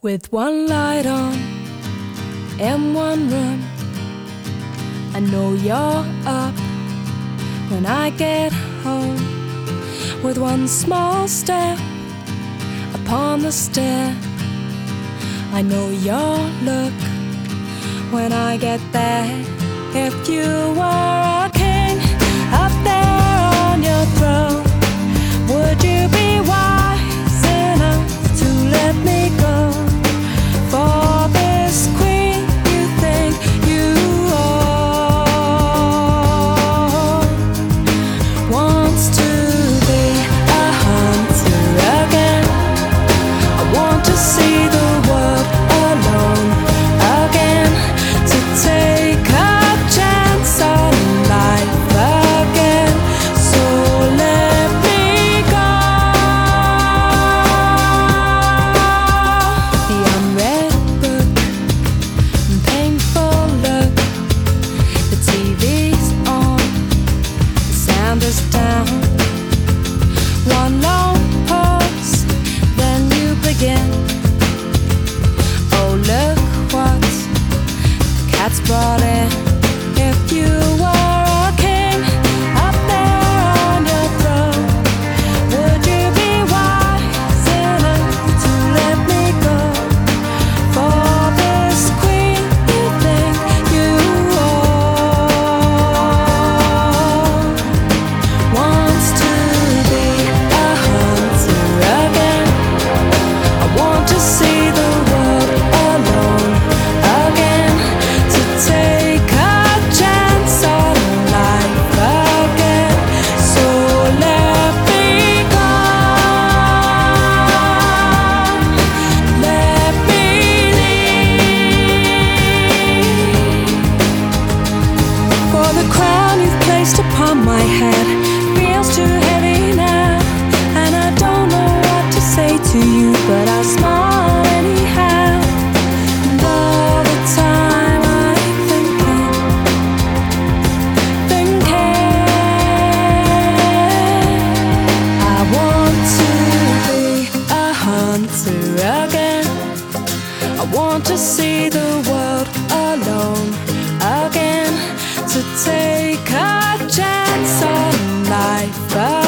With one light on in one room, I know you're up when I get home. With one small step upon the stair, I know your look when I get there. If you were a king up there on your throne, would you be wise enough to let me go for this queen you think you own? Wants to be a hunter again. I want to see the world alone again, to take a chance on life again. So let me go. The unread book and painful look. The TV's on, the sound is down. One long pause, then you begin. Oh, look what the cat's brought in. If you were a king up there on your throne, would you be wise enough to let me go for this queen you think you own? Wants to be a hunter again. I want to see the world alone again, to take a chance on life again. So let me go. Let me leave. For the crown you've placed upon my head feels too heavy now, and I don't know what to say to you, but I'll smile anyhow. And all the time I'm thinking, I want to be a hunter again. I want to see the world alone again, to take a chance on life